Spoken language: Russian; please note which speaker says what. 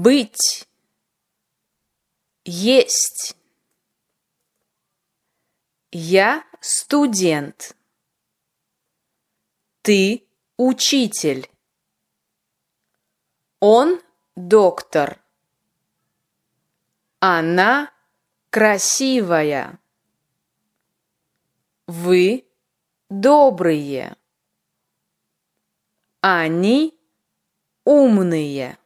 Speaker 1: быть, есть. Я студент. Ты учитель. Он доктор. Она красивая. Вы добрые. Они умные.